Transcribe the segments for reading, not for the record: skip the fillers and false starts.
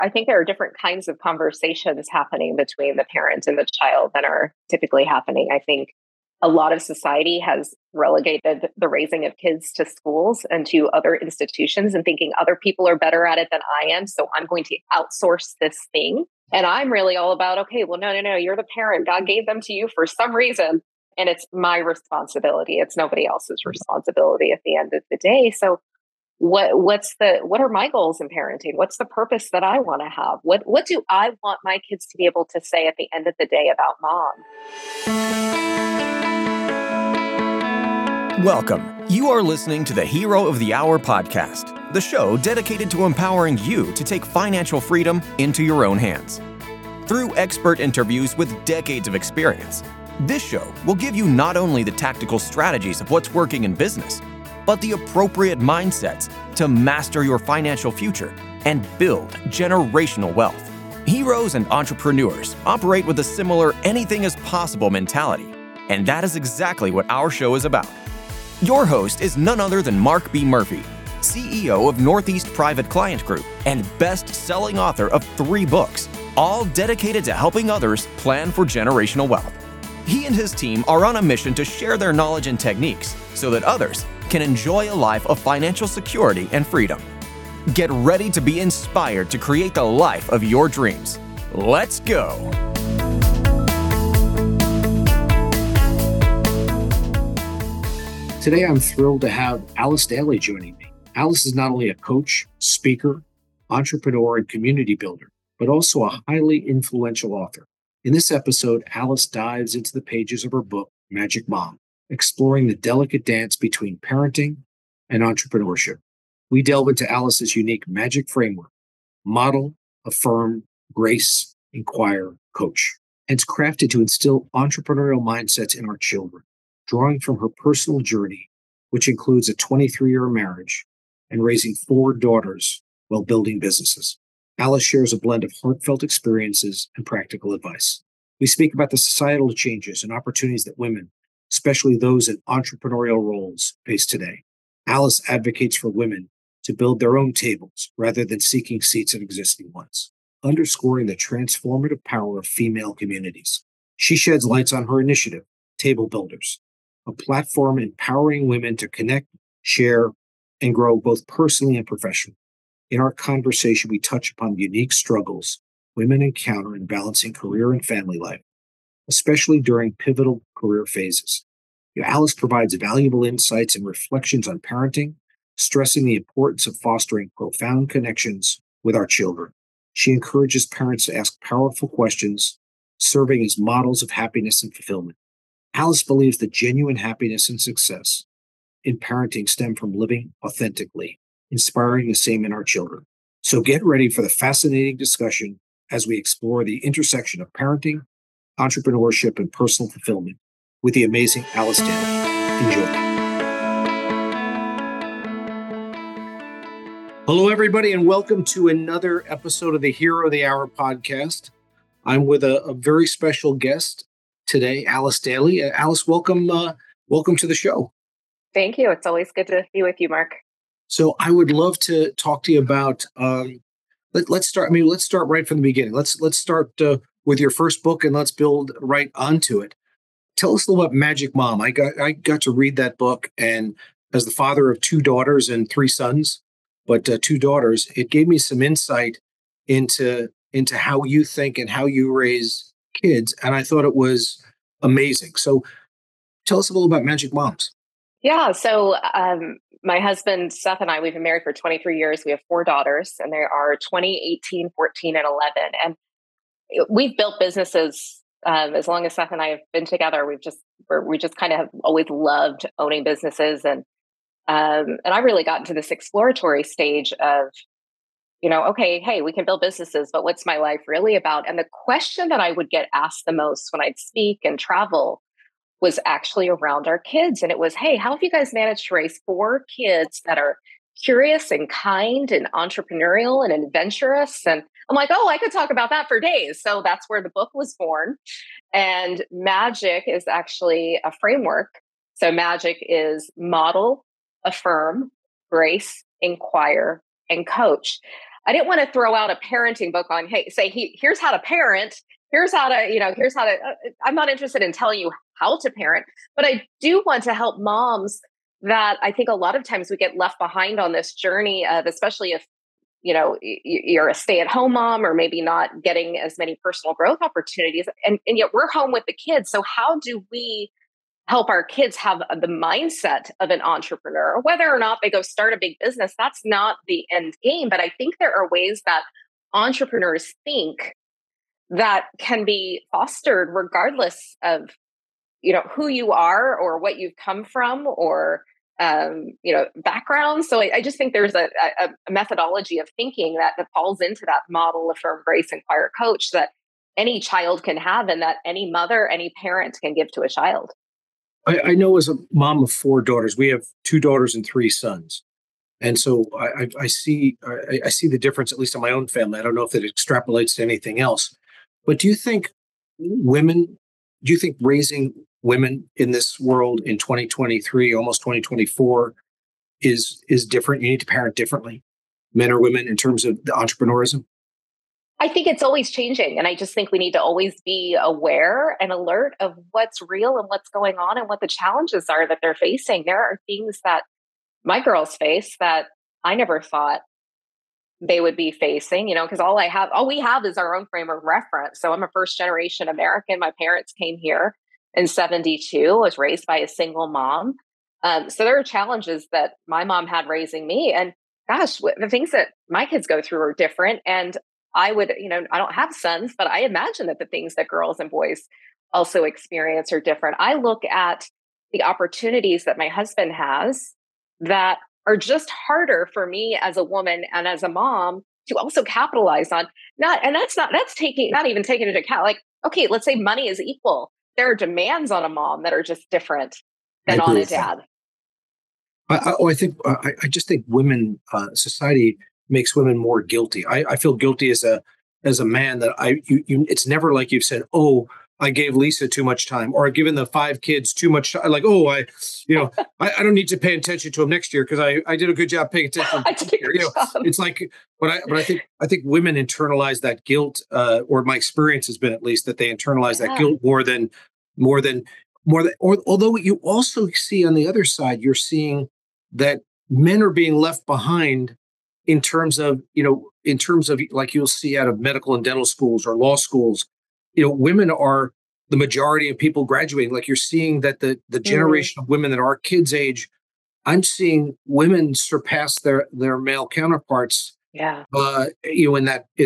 I think there are different kinds of conversations happening between the parent and the child than are typically happening. I think a lot of society has relegated the raising of kids to schools and to other institutions and thinking other people are better at it than I am. So I'm going to outsource this thing. And I'm really all about, okay, well, no, you're the parent. God gave them to you for some reason. And it's my responsibility. It's nobody else's responsibility at the end of the day. So what are my goals in parenting? What's the purpose that I want to have? What do I want my kids to be able to say at the end of the day about mom? Welcome. You are listening to the Hero of the Hour podcast, the show dedicated to empowering you to take financial freedom into your own hands. Through expert interviews with decades of experience, this show will give you not only the tactical strategies of what's working in business, but the appropriate mindsets to master your financial future and build generational wealth. Heroes and entrepreneurs operate with a similar anything is possible mentality, and that is exactly what our show is about. Your host is none other than Mark B. Murphy, CEO of Northeast Private Client Group and best-selling author of 3 books, all dedicated to helping others plan for generational wealth. He and his team are on a mission to share their knowledge and techniques so that others can enjoy a life of financial security and freedom. Get ready to be inspired to create the life of your dreams. Let's go. Today, I'm thrilled to have Alice Daly joining me. Alice is not only a coach, speaker, entrepreneur, and community builder, but also a highly influential author. In this episode, Alice dives into the pages of her book, Magic Mom, exploring the delicate dance between parenting and entrepreneurship. We delve into Alice's unique magic framework: model, affirm, grace, inquire, coach. And it's crafted to instill entrepreneurial mindsets in our children, drawing from her personal journey, which includes a 23-year marriage and raising 4 daughters while building businesses. Alice shares a blend of heartfelt experiences and practical advice. We speak about the societal changes and opportunities that women, especially those in entrepreneurial roles, face today. Alice advocates for women to build their own tables rather than seeking seats at existing ones, underscoring the transformative power of female communities. She sheds lights on her initiative, Table Builders, a platform empowering women to connect, share, and grow both personally and professionally. In our conversation, we touch upon the unique struggles women encounter in balancing career and family life, especially during pivotal career phases. Alice provides valuable insights and reflections on parenting, stressing the importance of fostering profound connections with our children. She encourages parents to ask powerful questions, serving as models of happiness and fulfillment. Alice believes that genuine happiness and success in parenting stem from living authentically, inspiring the same in our children. So get ready for the fascinating discussion as we explore the intersection of parenting, entrepreneurship, and personal fulfillment with the amazing Alice Daly. Enjoy. Hello, everybody, and welcome to another episode of the Hero of the Hour podcast. I'm with a very special guest today, Alice Daly. Alice, welcome to the show. Thank you. It's always good to be with you, Mark. So I would love to talk to you about, let's start right from the beginning. Let's start with your first book and let's build right onto it. Tell us a little about Magic Mom. I got to read that book, and as the father of 2 daughters and 3 sons, but 2 daughters, it gave me some insight into how you think and how you raise kids, and I thought it was amazing. So tell us a little about Magic Moms. Yeah. So my husband, Seth, and I, we've been married for 23 years. We have 4 daughters, and they are 20, 18, 14, and 11. And we've built businesses as long as Seth and I have been together. We just kind of have always loved owning businesses. And I really got into this exploratory stage of, okay, hey, we can build businesses, but what's my life really about? And the question that I would get asked the most when I'd speak and travel was actually around our kids. And it was, hey, how have you guys managed to raise 4 kids that are curious and kind and entrepreneurial and adventurous? And I'm like, oh, I could talk about that for days. So that's where the book was born. And Magic is actually a framework. So Magic is model, affirm, grace, inquire, and coach. I didn't want to throw out a parenting book on, hey, here's how to parent. Here's how to, I'm not interested in telling you how to parent, but I do want to help moms that I think a lot of times we get left behind on this journey of, especially if, you're a stay-at-home mom or maybe not getting as many personal growth opportunities. And yet we're home with the kids. So how do we help our kids have the mindset of an entrepreneur? Whether or not they go start a big business, that's not the end game. But I think there are ways that entrepreneurs think that can be fostered regardless of, who you are or what you've come from or background. So I just think there's a methodology of thinking that falls into that model of Firm Grace Inquire Coach that any child can have and that any mother, any parent can give to a child. I know as a mom of 4 daughters, we have 2 daughters and 3 sons. And so I see the difference, at least in my own family. I don't know if it extrapolates to anything else. But do you think raising women in this world in 2023, almost 2024, is different? You need to parent differently, men or women, in terms of the entrepreneurism? I think it's always changing. And I just think we need to always be aware and alert of what's real and what's going on and what the challenges are that they're facing. There are things that my girls face that I never thought they would be facing, because all we have is our own frame of reference. So I'm a first generation American. My parents came here in 1972, was raised by a single mom. So there are challenges that my mom had raising me. And gosh, the things that my kids go through are different. And I would, I don't have sons, but I imagine that the things that girls and boys also experience are different. I look at the opportunities that my husband has that are just harder for me as a woman and as a mom to also capitalize on. Not even taking into account, like, okay, let's say money is equal. There are demands on a mom that are just different than on a dad. I just think women, society makes women more guilty. I feel guilty as a man that it's never like you've said, oh, I gave Lisa too much time, or I've given the 5 kids too much time. Like, oh, I don't need to pay attention to them next year because I did a good job paying attention. It's like, but I think women internalize that guilt, or my experience has been at least that they internalize that guilt more than, although you also see on the other side, you're seeing that men are being left behind in terms of like you'll see out of medical and dental schools or law schools. Women are the majority of people graduating. Like you're seeing that the generation of women that are kids' age, I'm seeing women surpass their male counterparts. Yeah. In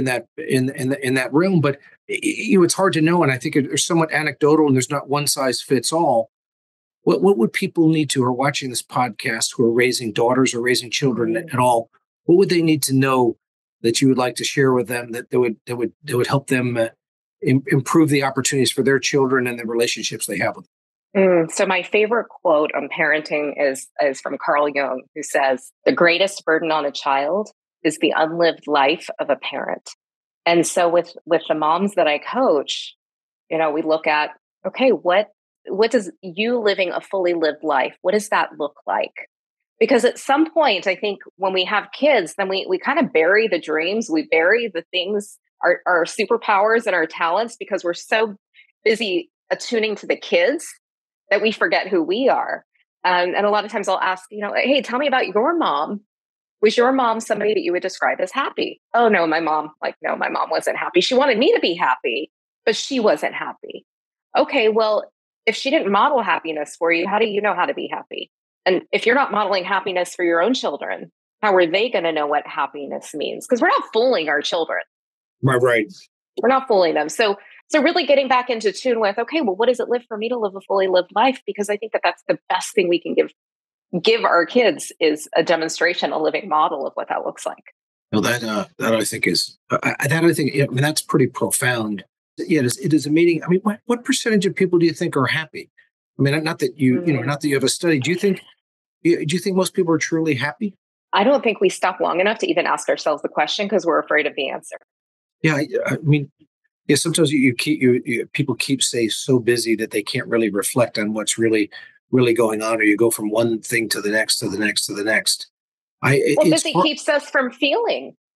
that realm, but it's hard to know, and I think it's somewhat anecdotal, and there's not one size fits all. What would people need to, who are watching this podcast, who are raising daughters or raising children at all? What would they need to know that you would like to share with them that would help them improve the opportunities for their children and the relationships they have with them? So my favorite quote on parenting is from Carl Jung, who says, "The greatest burden on a child is the unlived life of a parent." And so with the moms that I coach, we look at, okay, what does you living a fully lived life, what does that look like? Because at some point, I think when we have kids, then we kind of bury the dreams, we bury the things, our superpowers and our talents, because we're so busy attuning to the kids that we forget who we are. And a lot of times I'll ask, hey, tell me about your mom. Was your mom somebody that you would describe as happy? Oh, no, my mom wasn't happy. She wanted me to be happy, but she wasn't happy. Okay, well, if she didn't model happiness for you, how do you know how to be happy? And if you're not modeling happiness for your own children, how are they going to know what happiness means? Because we're not fooling our children. Right. We're not fooling them. So really getting back into tune with, okay, well, what does it live for me to live a fully lived life? Because I think that's the best thing we can give our kids is a demonstration, a living model of what that looks like. Well, that I think is that's pretty profound. Yeah, it is a meeting. I mean, what percentage of people do you think are happy? I mean, not that not that you have a study. Do you think most people are truly happy? I don't think we stop long enough to even ask ourselves the question because we're afraid of the answer. Yeah, I mean, sometimes people keep so busy that they can't really reflect on what's really going on, or you go from one thing to the next, to the next, to the next. Busy keeps us from feeling.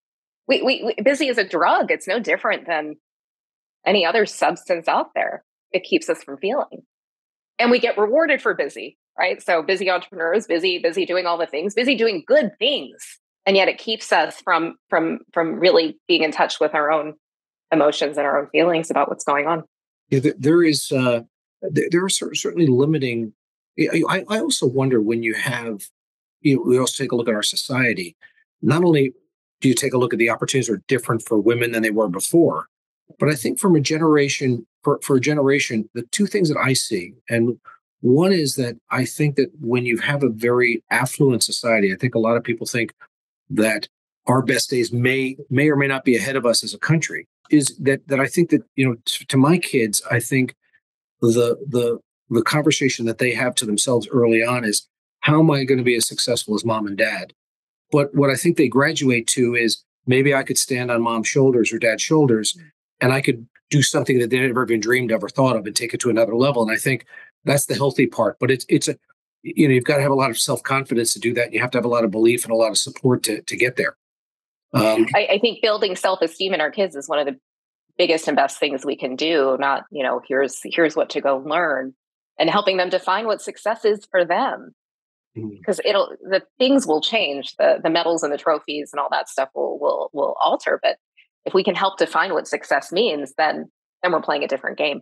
Busy is a drug. It's no different than any other substance out there. It keeps us from feeling. And we get rewarded for busy, right? So busy entrepreneurs, busy doing all the things, busy doing good things. And yet it keeps us from really being in touch with our own emotions and our own feelings about what's going on. Yeah, there are certainly limiting. I also wonder when you have, we also take a look at our society. Not only do you take a look at the opportunities are different for women than they were before, but I think from a generation, for a generation, the two things that I see, and one is that I think that when you have a very affluent society, I think a lot of people think that our best days may or may not be ahead of us as a country. Is that I think that, to my kids, I think the conversation that they have to themselves early on is, how am I going to be as successful as mom and dad? But what I think they graduate to is, maybe I could stand on mom's shoulders or dad's shoulders, and I could do something that they never even dreamed of or thought of and take it to another level. And I think that's the healthy part. But it's you've got to have a lot of self-confidence to do that. And you have to have a lot of belief and a lot of support to get there. I think building self-esteem in our kids is one of the biggest and best things we can do. Not, here's what to go learn, and helping them define what success is for them. Because the things will change, the medals and the trophies and all that stuff will alter. But if we can help define what success means, then we're playing a different game.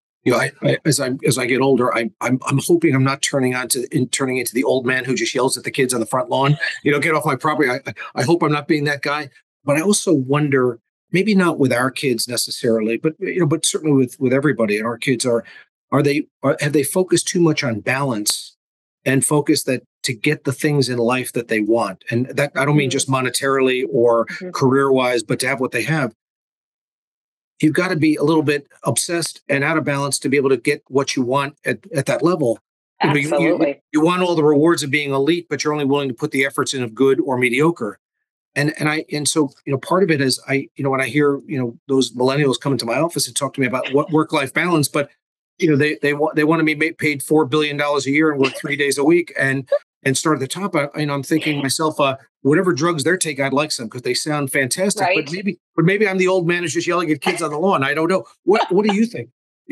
As I get older, I'm hoping I'm not turning into the old man who just yells at the kids on the front lawn. Get off my property. I hope I'm not being that guy. But I also wonder, maybe not with our kids necessarily, but but certainly with everybody. And our kids have they focused too much on balance and focus that to get the things in life that they want, and that I don't mean just monetarily or career wise, but to have what they have. You've got to be a little bit obsessed and out of balance to be able to get what you want at that level. Absolutely. You want all the rewards of being elite, but you're only willing to put the efforts in of good or mediocre. And so part of it is when I hear those millennials come into my office and talk to me about what work-life balance, but they want to be paid $4 billion a year and work 3 days a week and start at the top. I'm thinking to myself, whatever drugs they're taking, I'd like some because they sound fantastic. Right. But maybe I'm the old man who's just yelling at kids on the lawn. I don't know. What do you think?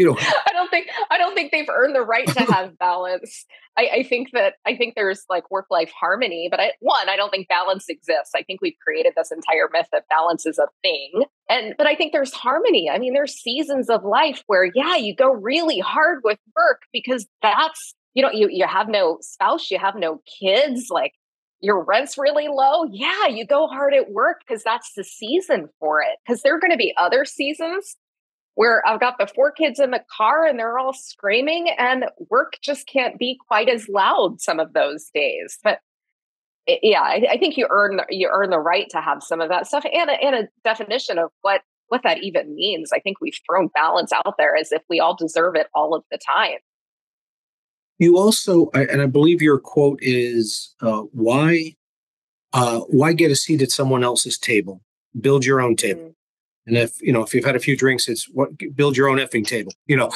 I don't think they've earned the right to have balance. I think there's like work-life harmony, but I don't think balance exists. I think we've created this entire myth that balance is a thing. But I think there's harmony. I mean, there's seasons of life where, you go really hard with work because that's, you have no spouse, you have no kids, like your rent's really low. Yeah, you go hard at work because that's the season for it. Because there are going to be other seasons where I've got the 4 kids in the car and they're all screaming and work just can't be quite as loud some of those days. But I think you earn the right to have some of that stuff and a definition of what that even means. I think we've thrown balance out there as if we all deserve it all of the time. You also, and I believe your quote is, why get a seat at someone else's table? Build your own table. And if you've had a few drinks, it's build your own effing table.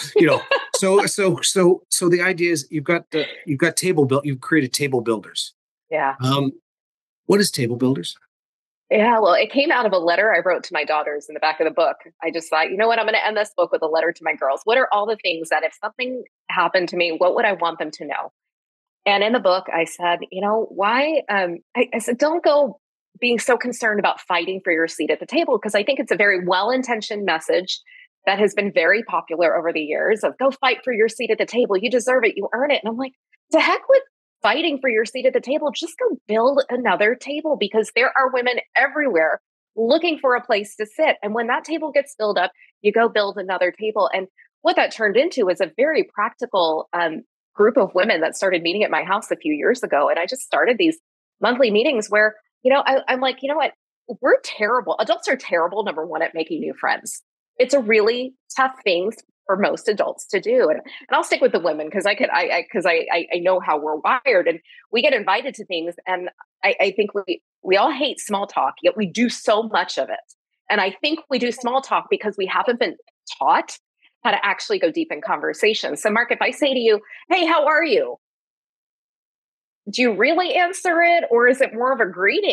So the idea is you've created table builders. Yeah. What is Table Builders? Yeah, well, it came out of a letter I wrote to my daughters in the back of the book. I just thought, you know what, I'm going to end this book with a letter to my girls. What are all the things that if something happened to me, what would I want them to know? And in the book, I said, why? I said, don't go being so concerned about fighting for your seat at the table, because I think it's a very well-intentioned message that has been very popular over the years of go fight for your seat at the table. You deserve it. You earn it. And I'm like, to heck with fighting for your seat at the table. Just go build another table, because there are women everywhere looking for a place to sit. And when that table gets filled up, you go build another table. And what that turned into was a very practical group of women that started meeting at my house a few years ago. And I just started these monthly meetings where, I'm like, you know what? We're terrible. Adults are terrible, number one, at making new friends. It's a really tough thing for most adults to do. And I'll stick with the women because I know how we're wired, and we get invited to things. And I think we all hate small talk, yet we do so much of it. And I think we do small talk because we haven't been taught how to actually go deep in conversation. So Mark, if I say to you, hey, how are you? Do you really answer it, or is it more of a greeting?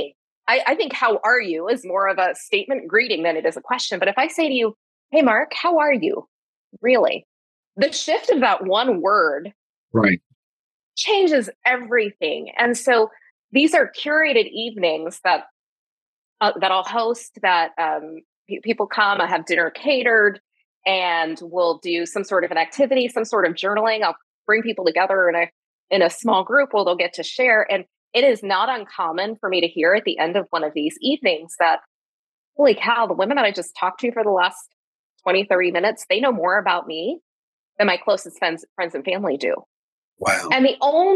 I think how are you is more of a statement greeting than it is a question. But if I say to you, hey, Mark, how are you? Really? The shift of that one word Right. changes everything. And so these are curated evenings that I'll host, that people come. I have dinner catered, and we'll do some sort of an activity, some sort of journaling. I'll bring people together in a small group where they'll get to share. And it is not uncommon for me to hear at the end of one of these evenings that, holy cow, the women that I just talked to for the last 20, 30 minutes, they know more about me than my closest friends and family do. Wow. And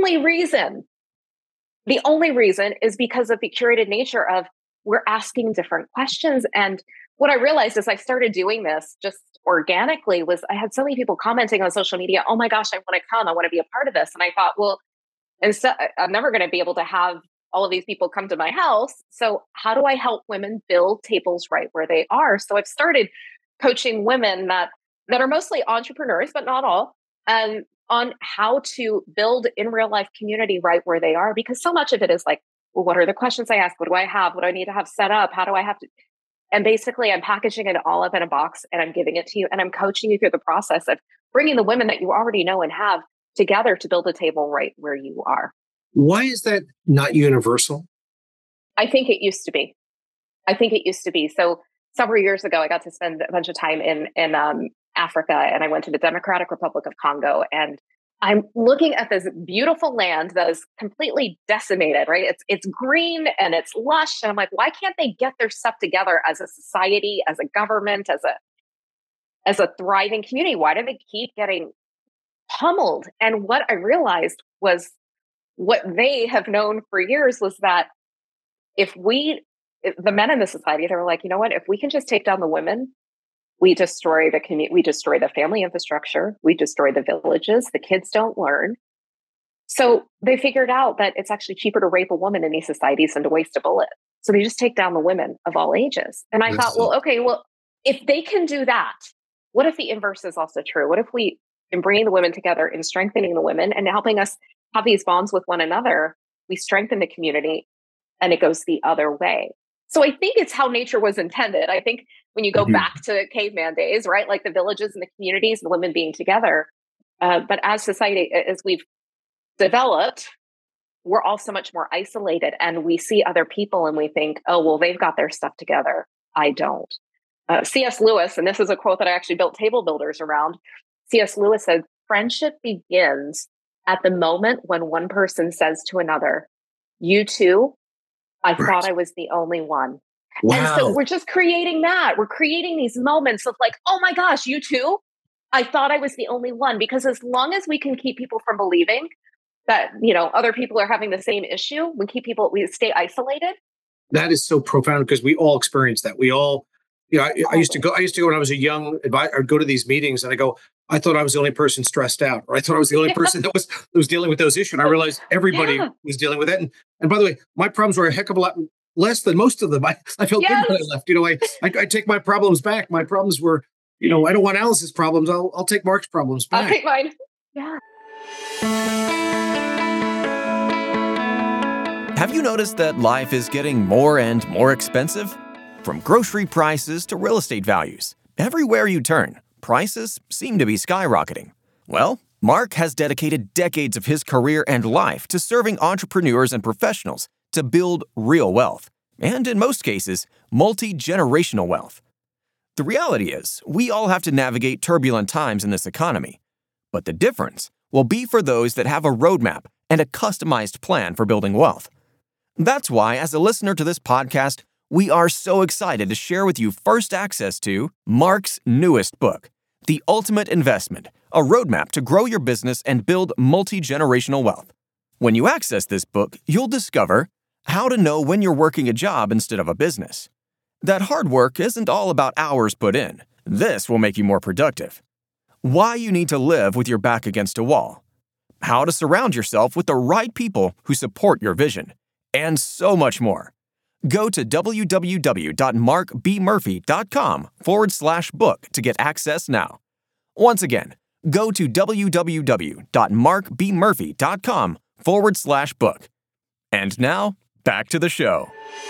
the only reason is because of the curated nature of we're asking different questions. And what I realized as I started doing this just organically was I had so many people commenting on social media, oh my gosh, I want to come. I want to be a part of this. And I thought, well, and so I'm never going to be able to have all of these people come to my house. So how do I help women build tables right where they are? So I've started coaching women that are mostly entrepreneurs, but not all, on how to build in real life community right where they are. Because so much of it is like, well, what are the questions I ask? What do I have? What do I need to have set up? How do I have to? And basically, I'm packaging it all up in a box and I'm giving it to you. And I'm coaching you through the process of bringing the women that you already know and have together to build a table right where you are. Why is that not universal? I think it used to be. So several years ago, I got to spend a bunch of time in Africa, and I went to the Democratic Republic of Congo, and I'm looking at this beautiful land that is completely decimated, right? It's green and it's lush. And I'm like, why can't they get their stuff together as a society, as a government, as a thriving community? Why do they keep getting pummeled? And what I realized was what they have known for years was that the men in the society, they were like, you know what, if we can just take down the women, we destroy the community, we destroy the family infrastructure, we destroy the villages, the kids don't learn. So they figured out that it's actually cheaper to rape a woman in these societies than to waste a bullet. So they just take down the women of all ages. And I thought, well, okay, well, if they can do that, what if the inverse is also true? What if we, in bringing the women together and strengthening the women and helping us have these bonds with one another, we strengthen the community and it goes the other way. So I think it's how nature was intended. I think when you go back to caveman days, right? Like the villages and the communities, the women being together. But as society, as we've developed, we're all so much more isolated, and we see other people and we think, oh, well, they've got their stuff together. I don't. C.S. Lewis, and this is a quote that I actually built table builders around. C.S. Lewis said, friendship begins at the moment when one person says to another, you too, I thought I was the only one. Wow. And so we're just creating that. We're creating these moments of like, oh my gosh, you too? I thought I was the only one. Because as long as we can keep people from believing that, other people are having the same issue, we stay isolated. That is so profound because we all experience that. We all, I used to go when I was a young advisor. I'd go to these meetings and I thought I was the only person stressed out, or I thought I was the only person that was dealing with those issues. And I realized everybody was dealing with it. And by the way, my problems were a heck of a lot less than most of them. I felt good when I left. I take my problems back. My problems were, I don't want Alice's problems. I'll take Mark's problems back. I'll take mine. Yeah. Have you noticed that life is getting more and more expensive? From grocery prices to real estate values, everywhere you turn, prices seem to be skyrocketing. Well, Mark has dedicated decades of his career and life to serving entrepreneurs and professionals to build real wealth, and in most cases, multi-generational wealth. The reality is, we all have to navigate turbulent times in this economy, but the difference will be for those that have a roadmap and a customized plan for building wealth. That's why, as a listener to this podcast, we are so excited to share with you first access to Mark's newest book, The Ultimate Investment, a roadmap to grow your business and build multi-generational wealth. When you access this book, you'll discover how to know when you're working a job instead of a business. That hard work isn't all about hours put in. This will make you more productive. Why you need to live with your back against a wall. How to surround yourself with the right people who support your vision. And so much more. Go to www.markbmurphy.com/book to get access now. Once again, go to www.markbmurphy.com/book. And now, Back to the show.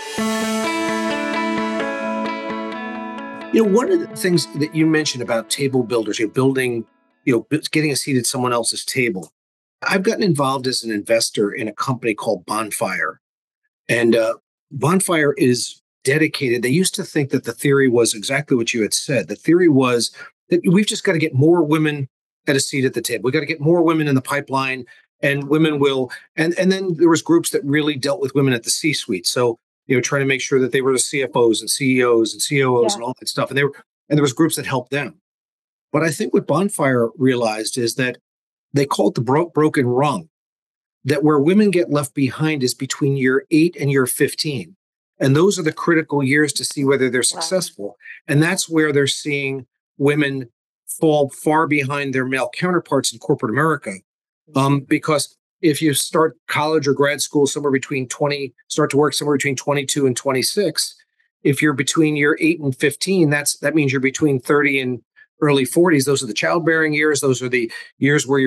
One of the things that you mentioned about table builders, building, getting a seat at someone else's table. I've gotten involved as an investor in a company called Bonfire. And Bonfire is dedicated. They used to think that the theory was exactly what you had said. The theory was that we've just got to get more women at a seat at the table. We got to get more women in the pipeline, and women will. And then there was groups that really dealt with women at the C-suite. So trying to make sure that they were the CFOs and CEOs and COOs and all that stuff. And there was groups that helped them. But I think what Bonfire realized is that they call it the broken rung, that where women get left behind is between year 8 and year 15. And those are the critical years to see whether they're successful. And that's where they're seeing women fall far behind their male counterparts in corporate America. Because if you start college or grad school start to work somewhere between 22 and 26, if you're between year 8 and 15, that means you're between 30 and early 40s. Those are the childbearing years. Those are the years where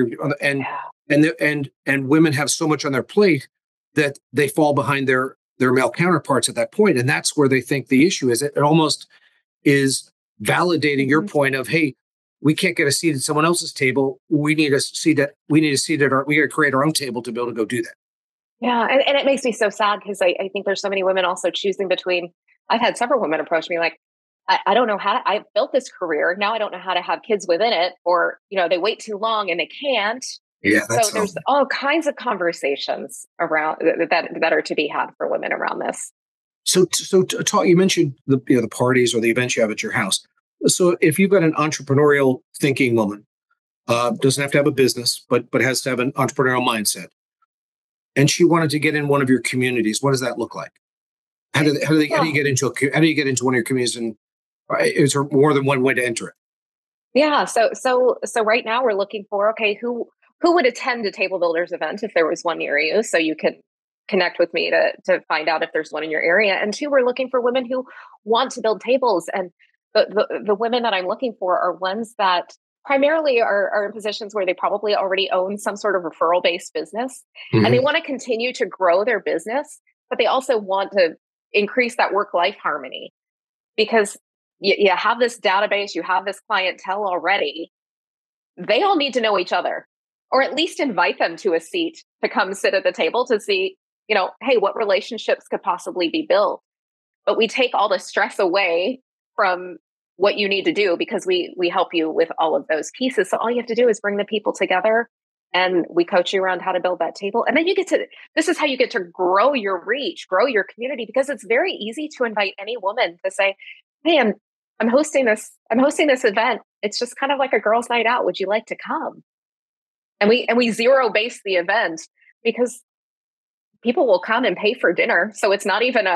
and women have so much on their plate that they fall behind their male counterparts at that point. And that's where they think the issue is. It almost is validating your point of, hey, we can't get a seat at someone else's table. We need a seat at we got to create our own table to be able to go do that. Yeah. And it makes me so sad because I think there's so many women also choosing between. I've had several women approach me like, I don't know I built this career. Now I don't know how to have kids within it, or, they wait too long and they can't. Yeah. So there's all kinds of conversations around that are to be had for women around this. So you mentioned the parties or the events you have at your house. So if you've got an entrepreneurial thinking woman, doesn't have to have a business, but has to have an entrepreneurial mindset, and she wanted to get in one of your communities, what does that look like? How do you get into one of your communities, and is there more than one way to enter it? Yeah. So right now we're looking for, okay, who would attend a Table Builders event if there was one near you? So you can connect with me to find out if there's one in your area. And 2, we're looking for women who want to build tables. And the women that I'm looking for are ones that primarily are in positions where they probably already own some sort of referral-based business. Mm-hmm. And they want to continue to grow their business, but they also want to increase that work-life harmony. Because you have this database, you have this clientele already. They all need to know each other, or at least invite them to a seat to come sit at the table to see, hey, what relationships could possibly be built. But we take all the stress away from what you need to do because we help you with all of those pieces. So all you have to do is bring the people together, and we coach you around how to build that table. And then this is how you get to grow your reach, grow your community, because it's very easy to invite any woman to say, hey, I'm hosting this event. It's just kind of like a girls' night out. Would you like to come? And we zero base the event because people will come and pay for dinner. So it's not even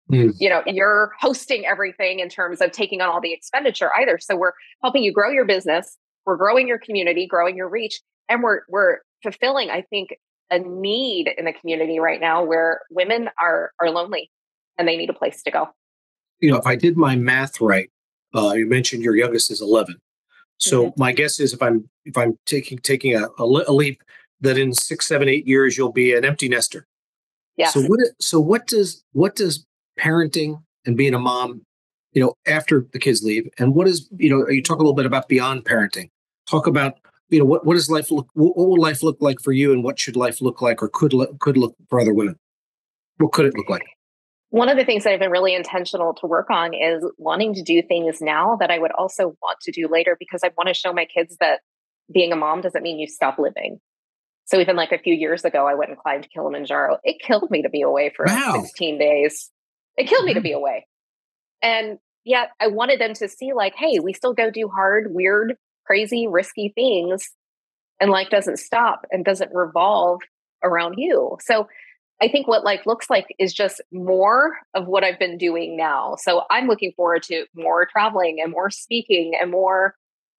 you're hosting everything in terms of taking on all the expenditure either. So we're helping you grow your business. We're growing your community, growing your reach. And we're fulfilling, I think, a need in the community right now where women are lonely and they need a place to go. If I did my math right, you mentioned your youngest is 11. So mm-hmm. My guess is if I'm taking a leap, that in 6, 7, 8 years you'll be an empty nester. Yeah. So what does parenting and being a mom, after the kids leave, and what is you talk a little bit about beyond parenting. Talk about what does life look? What will life look like for you, and what should life look like, or could look for other women? What could it look like? One of the things that I've been really intentional to work on is wanting to do things now that I would also want to do later, because I want to show my kids that being a mom doesn't mean you stop living. So even like a few years ago, I went and climbed Kilimanjaro. It killed me to be away for 16 days. It killed me to be away. And yet I wanted them to see like, hey, we still go do hard, weird, crazy, risky things. And life doesn't stop and doesn't revolve around you. So I think what life looks like is just more of what I've been doing now. So I'm looking forward to more traveling and more speaking and more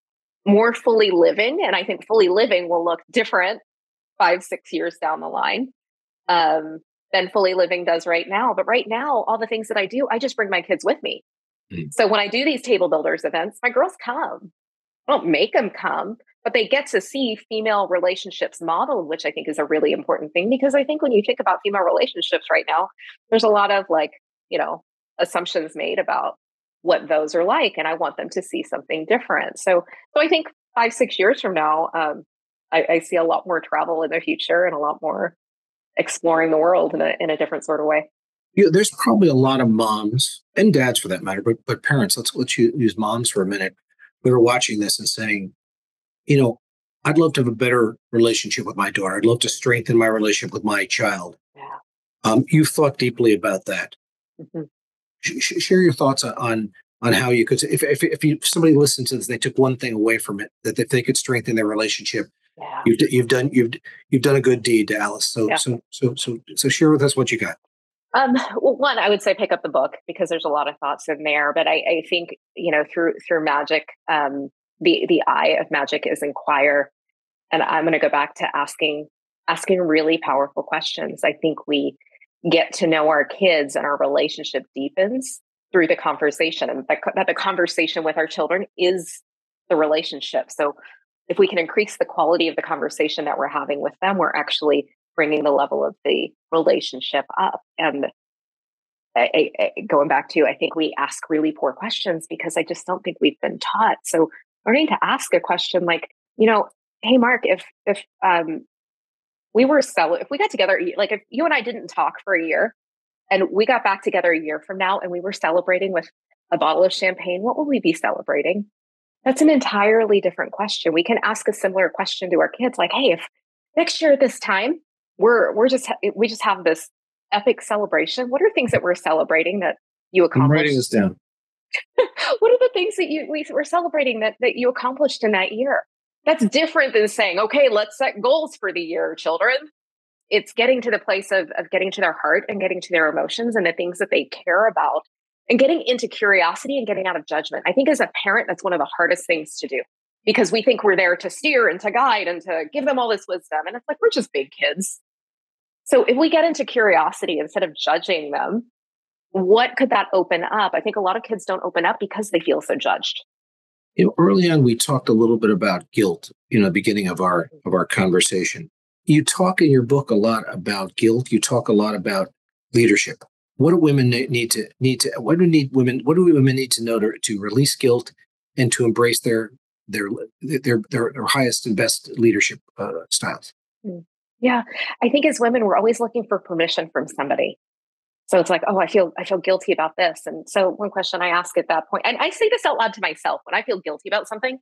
fully living. And I think fully living will look different 5, 6 years down the line than fully living does right now. But right now, all the things that I do, I just bring my kids with me. Mm-hmm. So when I do these Table Builders events, my girls come. I don't make them come, but they get to see female relationships modeled, which I think is a really important thing, because I think when you think about female relationships right now, there's a lot of assumptions made about what those are like. And I want them to see something different. So I think 5-6 years from now, I see a lot more travel in the future and a lot more exploring the world in a different sort of way. Yeah, there's probably a lot of moms and dads for that matter, but parents, let's use moms for a minute, that are watching this and saying, I'd love to have a better relationship with my daughter. I'd love to strengthen my relationship with my child. Yeah. You've thought deeply about that. Mm-hmm. Share your thoughts on how you could, if somebody listened to this, they took one thing away from it, that if they could strengthen their relationship, yeah. you've done a good deed, Alice. So share with us what you got. Well, one, I would say pick up the book, because there's a lot of thoughts in there. But I think, through magic, the eye of magic is inquire. And I'm going to go back to asking really powerful questions. I think we get to know our kids and our relationship deepens through the conversation, and that the conversation with our children is the relationship. So if we can increase the quality of the conversation that we're having with them, we're actually bringing the level of the relationship up. And going back to, I think we ask really poor questions because I just don't think we've been taught. So learning to ask a question like, hey, Mark, if we got together, like if you and I didn't talk for a year and we got back together a year from now and we were celebrating with a bottle of champagne, what will we be celebrating? That's an entirely different question. We can ask a similar question to our kids, like, hey, if next year at this time, we just have this epic celebration, what are things that we're celebrating that you accomplished? I'm writing this down. What are the things that we were celebrating that you accomplished in that year? That's different than saying, okay, let's set goals for the year, children. It's getting to the place of getting to their heart and getting to their emotions and the things that they care about, and getting into curiosity and getting out of judgment. I think as a parent, that's one of the hardest things to do, because we think we're there to steer and to guide and to give them all this wisdom. And it's like, we're just big kids. So if we get into curiosity instead of judging them, what could that open up? I think a lot of kids don't open up because they feel so judged. Early on, we talked a little bit about guilt, beginning of our conversation. You talk in your book a lot about guilt. You talk a lot about leadership. What do women what do women need to know to release guilt and to embrace their highest and best leadership styles? Yeah, I think as women, we're always looking for permission from somebody. So it's like, oh, I feel guilty about this. And so one question I ask at that point, and I say this out loud to myself when I feel guilty about something.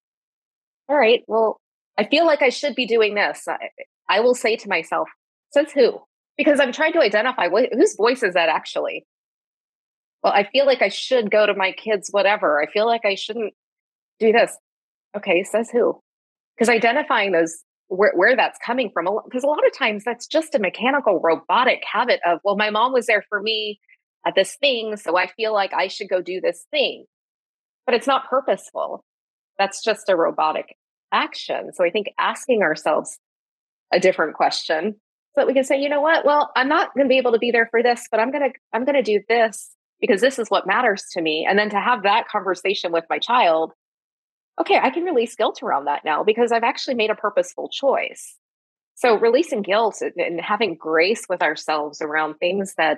All right, well, I feel like I should be doing this. I will say to myself, says who? Because I'm trying to identify whose voice is that actually? Well, I feel like I should go to my kids, whatever. I feel like I shouldn't do this. Okay, says who? Because identifying those, where that's coming from, because a lot of times that's just a mechanical, robotic habit of, well, my mom was there for me at this thing, so I feel like I should go do this thing. But it's not purposeful. That's just a robotic action. So I think asking ourselves a different question so that we can say, you know what? Well, I'm not going to be able to be there for this, but I'm going to do this because this is what matters to me. And then to have that conversation with my child, okay, I can release guilt around that now because I've actually made a purposeful choice. So releasing guilt and having grace with ourselves around things that,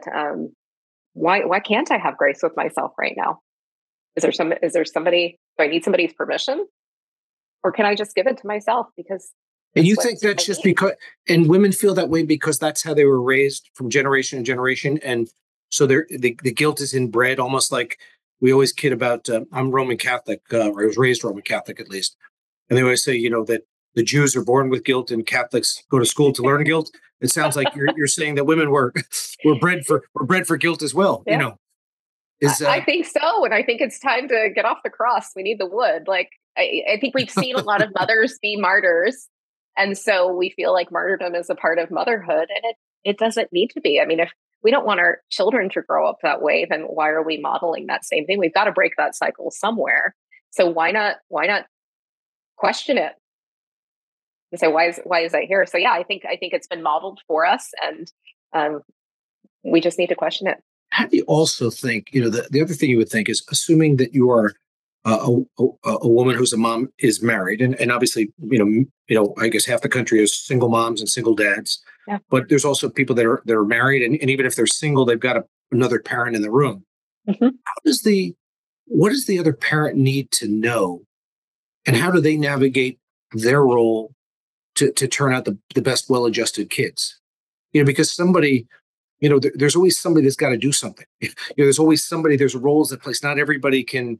why can't I have grace with myself right now? Is there somebody, do I need somebody's permission? Or can I just give it to myself? Because and you think that's just because, and women feel that way because that's how they were raised from generation to generation. And so the guilt is inbred, almost like we always kid about, I'm Roman Catholic, or I was raised Roman Catholic at least. And they always say, that the Jews are born with guilt and Catholics go to school to learn guilt. It sounds like you're saying that women were bred for guilt as well. Yeah. I think so. And I think it's time to get off the cross. We need the wood. Like, I think we've seen a lot of mothers be martyrs. And so we feel like martyrdom is a part of motherhood, and it doesn't need to be. I mean, if we don't want our children to grow up that way, then why are we modeling that same thing? We've got to break that cycle somewhere. So why not question it and say, why is that here? So yeah, I think it's been modeled for us, and we just need to question it. How do you also think, the other thing you would think is, assuming that you are a woman who's a mom is married, and obviously, I guess half the country is single moms and single dads. Yeah. But there's also people that are married, and even if they're single, they've got another parent in the room. Mm-hmm. What does the other parent need to know, and how do they navigate their role to turn out the best well-adjusted kids? Because somebody, there's always somebody that's got to do something. There's always somebody. There's roles that place. Not everybody can.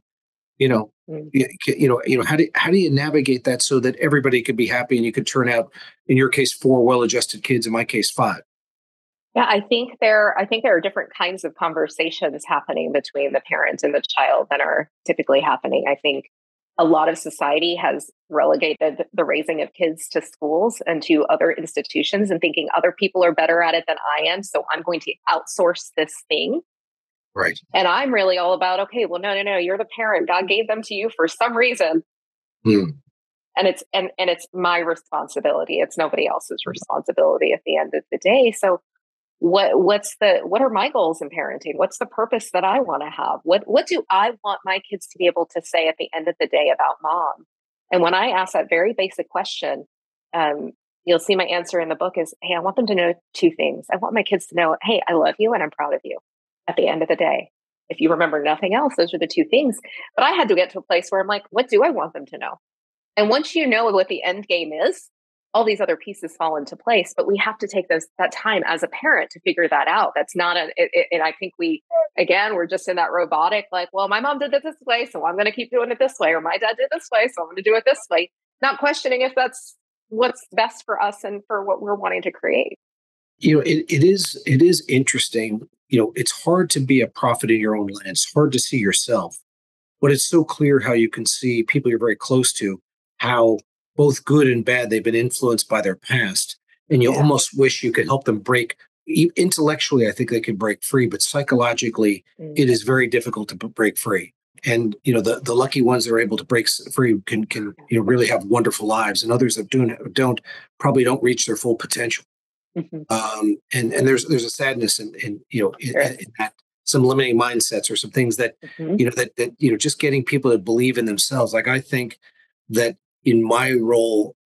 How do you navigate that so that everybody could be happy and you could turn out, in your case, 4 well-adjusted kids, in my case, 5? Yeah, I think there are different kinds of conversations happening between the parent and the child that are typically happening. I think a lot of society has relegated the raising of kids to schools and to other institutions and thinking other people are better at it than I am, so I'm going to outsource this thing. Right. And I'm really all about, okay, well, no, you're the parent. God gave them to you for some reason. Mm. And it's my responsibility. It's nobody else's responsibility at the end of the day. So what are my goals in parenting? What's the purpose that I want to have? What do I want my kids to be able to say at the end of the day about mom? And when I ask that very basic question, you'll see my answer in the book is, hey, I want them to know 2 things. I want my kids to know, hey, I love you and I'm proud of you. At the end of the day, if you remember nothing else, those are the 2 things. But I had to get to a place where I'm like, what do I want them to know? And once you know what the end game is, all these other pieces fall into place. But we have to take that time as a parent to figure that out. That's not and I think we're just in that robotic, like, well, my mom did it this way, so I'm going to keep doing it this way. Or my dad did this way, so I'm going to do it this way. Not questioning if that's what's best for us and for what we're wanting to create. It is interesting. It's hard to be a prophet in your own land. It's hard to see yourself, but it's so clear how you can see people you're very close to, how both good and bad, they've been influenced by their past. And you almost wish you could help them break. Intellectually, I think they could break free, but psychologically, it is very difficult to break free. And, the lucky ones that are able to break free can really have wonderful lives. And others that probably don't reach their full potential. Mm-hmm. And there's a sadness in that, some limiting mindsets or some things that, that just getting people to believe in themselves. Like, I think that in my role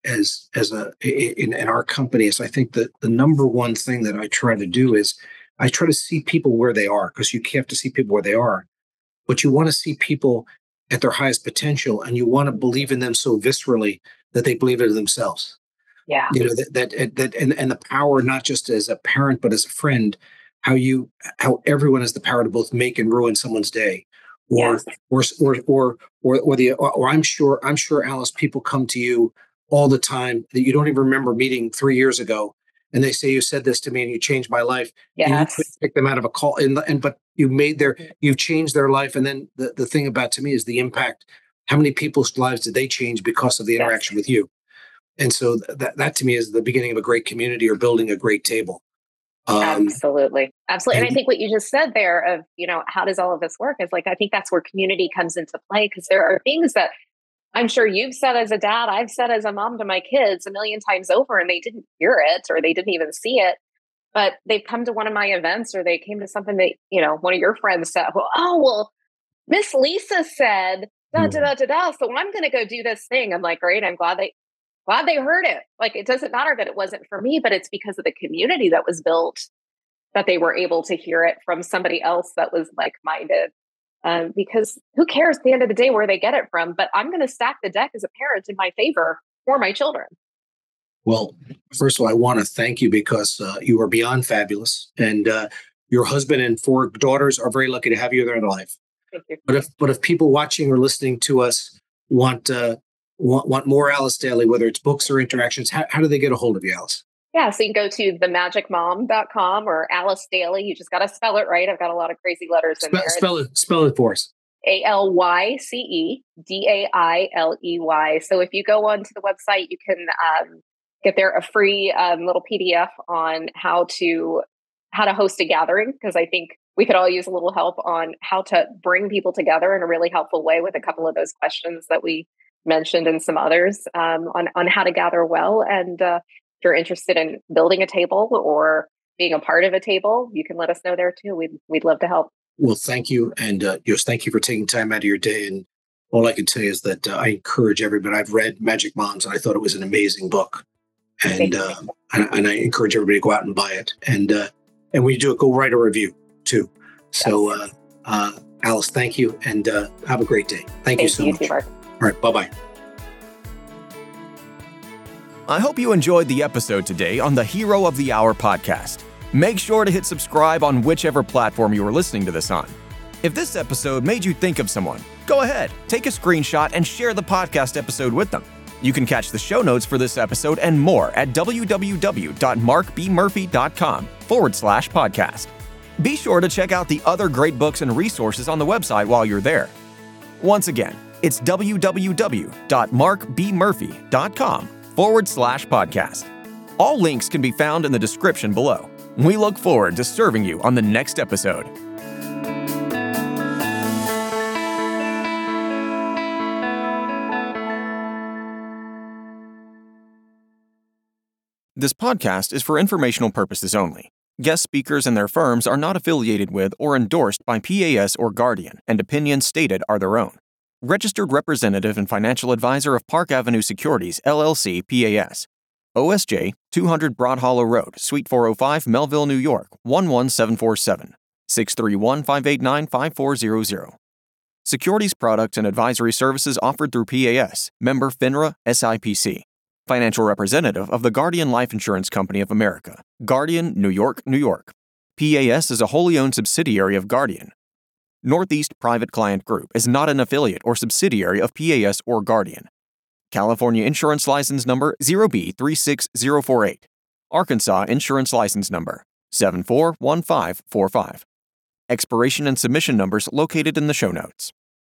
in our company is, I think that the number one thing that I try to do is I try to see people where they are, because you have to see people where they are, but you want to see people at their highest potential, and you want to believe in them so viscerally that they believe it in themselves. Yeah. And the power, not just as a parent, but as a friend, how everyone has the power to both make and ruin someone's day. Or I'm sure, Alice, people come to you all the time that you don't even remember meeting 3 years ago, and they say, you said this to me and you changed my life. Yes. And you pick them out of a call, but you've changed their life. And then the thing about, to me, is the impact. How many people's lives did they change because of the interaction with you? And so that to me is the beginning of a great community, or building a great table. Absolutely. And I think what you just said there of, how does all of this work is, like, I think that's where community comes into play, because there are things that I'm sure you've said as a dad, I've said as a mom to my kids a million times over, and they didn't hear it or they didn't even see it, but they've come to one of my events, or they came to something that, one of your friends said, well, Miss Lisa said, da, da, da, da, da, so I'm going to go do this thing. I'm like, great. I'm glad they heard it. Like, it doesn't matter that it wasn't for me, but it's because of the community that was built that they were able to hear it from somebody else that was like-minded. Because who cares at the end of the day where they get it from? But I'm going to stack the deck as a parent in my favor for my children. Well, first of all, I want to thank you, because you are beyond fabulous. And your husband and 4 daughters are very lucky to have you in their life. Thank you. But if people watching or listening to us want more Alice Daly, whether it's books or interactions, how do they get a hold of you, Alice? Yeah, so you can go to themagicmom.com or Alice Daly. You just got to spell it right. I've got a lot of crazy letters in there. Spell it for us. ALYCEDAILEY. So if you go onto the website, you can get there a free little PDF on how to host a gathering, because I think we could all use a little help on how to bring people together in a really helpful way with a couple of those questions that we mentioned and some others on how to gather well. And if you're interested in building a table or being a part of a table, you can let us know there too. We'd love to help. Well, thank you. And just thank you for taking time out of your day and all I can say is that I encourage everybody. I've read Magic Moms, and I thought it was an amazing book, and I encourage everybody to go out and buy it. And when you do it, go write a review too. So, Alice, thank you, and have a great day. Thank you so much. All right, bye-bye. I hope you enjoyed the episode today on the Hero of the Hour podcast. Make sure to hit subscribe on whichever platform you are listening to this on. If this episode made you think of someone, go ahead, take a screenshot and share the podcast episode with them. You can catch the show notes for this episode and more at www.markbmurphy.com/podcast. Be sure to check out the other great books and resources on the website while you're there. Once again, it's www.markbmurphy.com/podcast. All links can be found in the description below. We look forward to serving you on the next episode. This podcast is for informational purposes only. Guest speakers and their firms are not affiliated with or endorsed by PAS or Guardian, and opinions stated are their own. Registered representative and financial advisor of Park Avenue Securities, LLC, PAS. OSJ, 200 Broad Hollow Road, Suite 405, Melville, New York, 11747. 631-589-5400. Securities products and advisory services offered through PAS, member FINRA, SIPC. Financial representative of the Guardian Life Insurance Company of America, Guardian, New York, New York. PAS is a wholly owned subsidiary of Guardian. Northeast Private Client Group is not an affiliate or subsidiary of PAS or Guardian. California Insurance License Number 0B36048. Arkansas Insurance License Number 741545. Expiration and submission numbers located in the show notes.